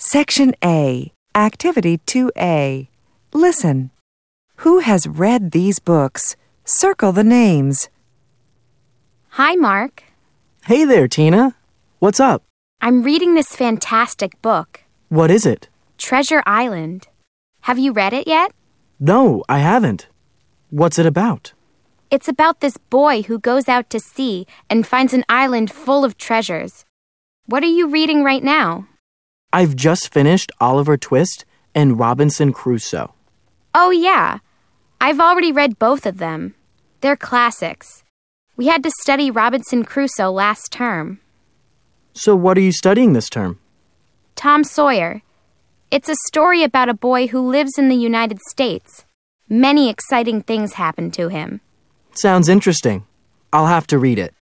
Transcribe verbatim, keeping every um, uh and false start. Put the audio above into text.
Section A, Activity two A. Listen. Who has read these books? Circle the names. Hi, Mark. Hey there, Tina. What's up? I'm reading this fantastic book, What is it? Treasure Island. Have you read it yet? No, I haven't. What's it about? It's about this boy who goes out to sea and finds an island full of treasures. What are you reading right now? I've just finished Oliver Twist and Robinson Crusoe. Oh, yeah. I've already read both of them. They're classics. We had to study Robinson Crusoe last term. So what are you studying this term? Tom Sawyer. It's a story about a boy who lives in the United States. Many exciting things happen to him. Sounds interesting. I'll have to read it.